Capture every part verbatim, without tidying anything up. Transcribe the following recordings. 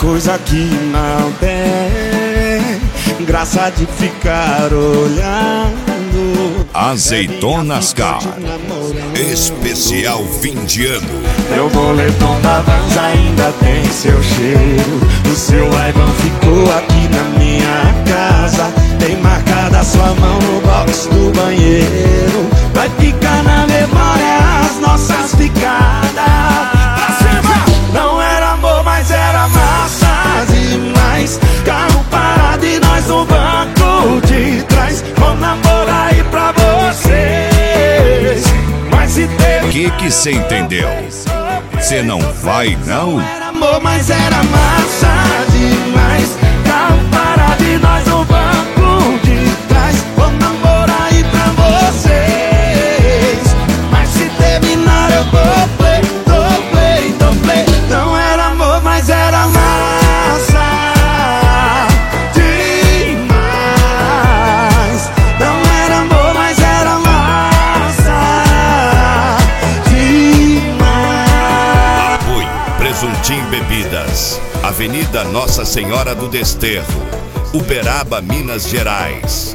coisa que não tem graça de ficar olhando. Azeitonas Car, especial fim de ano. Meu boletom da Vans ainda tem seu cheiro. O seu Ray-Ban ficou aqui na minha casa. Tem marcada sua mão no box do banheiro. Vai ficar na memória as nossas ficadas. Pra cima! Não era amor, mas era massa demais. Carro parado e nós no banco de trás. Vou namorar aí pra vocês. Mas se teve... Que que cê entendeu? Cê não vai, não? Não era amor, mas era massa demais. Carro parado e nós no banco de trás. Vou namorar aí pra vocês. Mas se terminar eu dou play, dou play, dou play. Não era amor, mas era massa demais. Não era amor, mas era massa demais. Apoio Presuntim Bebidas, Avenida Nossa Senhora do Desterro, Uberaba, Minas Gerais.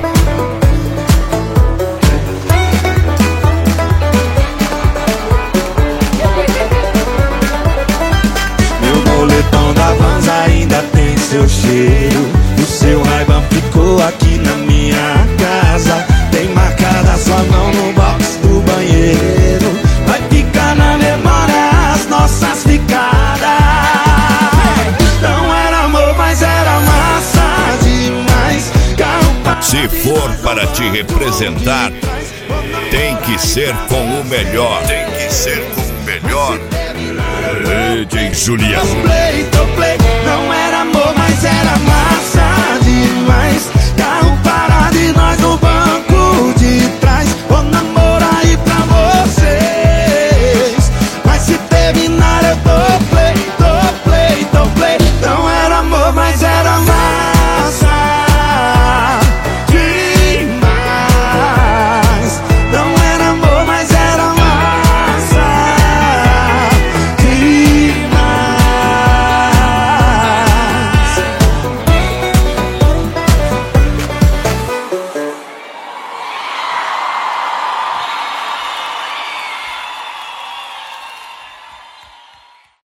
Meu boletom da Vans ainda tem seu cheiro. O seu Ray-Ban ficou aqui na minha casa. Tem marcada sua mão no box do banheiro. Vai ficar na memória as nossas ficadas. Não era amor, mas era massa demais. Carro parado. Se for para te representar, tem que ser com o melhor. Tem que ser com o melhor. D J Julião. Play, play, não era amor, mas era massa demais.